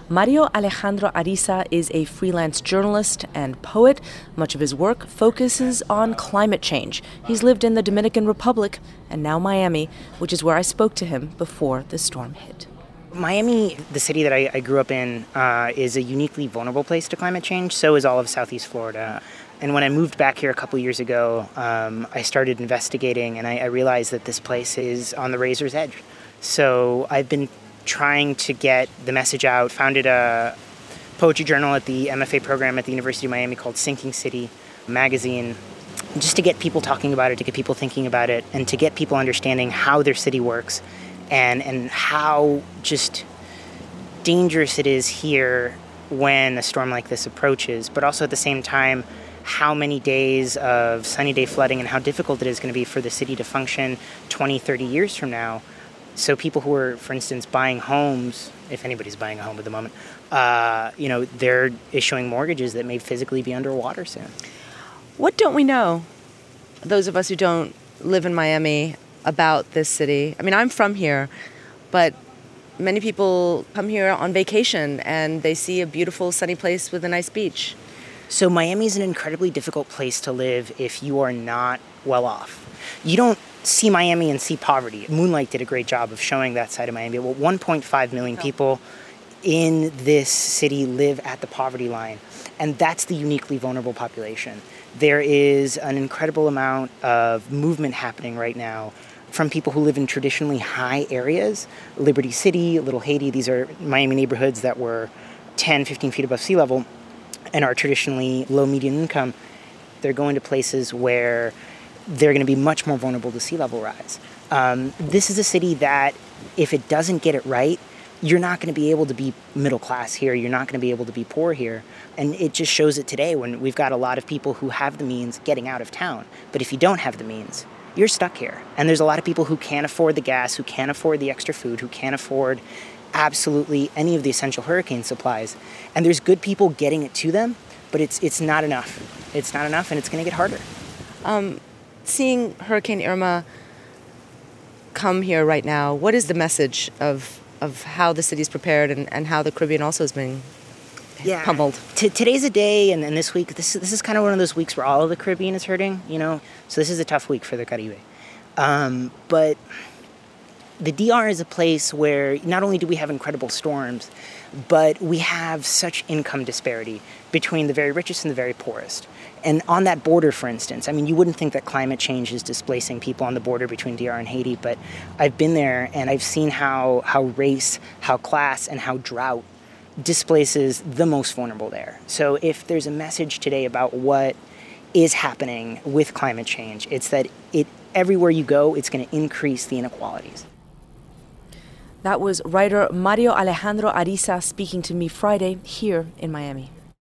Mario Alejandro Ariza is a freelance journalist and poet. Much of his work focuses on climate change. He's lived in the Dominican Republic and now Miami, which is where I spoke to him before the storm hit. Miami, the city that I grew up in, is a uniquely vulnerable place to climate change. So is all of Southeast Florida. And when I moved back here a couple years ago, I started investigating, and I realized that this place is on the razor's edge. So I've been trying to get the message out, founded a poetry journal at the MFA program at the University of Miami called Sinking City magazine, just to get people talking about it, to get people thinking about it, and to get people understanding how their city works and how just dangerous it is here when a storm like this approaches, but also at the same time, how many days of sunny day flooding and how difficult it is going to be for the city to function 20, 30 years from now. So people who are, for instance, buying homes, if anybody's buying a home at the moment, they're issuing mortgages that may physically be underwater soon. What don't we know, those of us who don't live in Miami, about this city? I mean, I'm from here, but many people come here on vacation and they see a beautiful sunny place with a nice beach. So Miami is an incredibly difficult place to live if you are not well off. You don't see Miami and see poverty. Moonlight did a great job of showing that side of Miami. Well, 1.5 million people in this city live at the poverty line, and that's the uniquely vulnerable population. There is an incredible amount of movement happening right now from people who live in traditionally high areas, Liberty City, Little Haiti. These are Miami neighborhoods that were 10, 15 feet above sea level and are traditionally low median income. They're going to places where they're going to be much more vulnerable to sea level rise. This is a city that, if it doesn't get it right, you're not going to be able to be middle class here. You're not going to be able to be poor here. And it just shows it today when we've got a lot of people who have the means getting out of town. But if you don't have the means, you're stuck here. And there's a lot of people who can't afford the gas, who can't afford the extra food, who can't afford absolutely any of the essential hurricane supplies. And there's good people getting it to them, but it's not enough. It's not enough, and it's going to get harder. Seeing Hurricane Irma come here right now, what is the message of how the city's prepared and how the Caribbean also is being pummeled? Today's a day, and this week, this is kind of one of those weeks where all of the Caribbean is hurting, So this is a tough week for the Caribe. But the DR is a place where not only do we have incredible storms, but we have such income disparity between the very richest and the very poorest. And on that border, for instance, I mean, you wouldn't think that climate change is displacing people on the border between DR and Haiti, but I've been there and I've seen how race, how class, and how drought displaces the most vulnerable there. So if there's a message today about what is happening with climate change, it's that everywhere you go, it's going to increase the inequalities. That was writer Mario Alejandro Ariza speaking to me Friday here in Miami.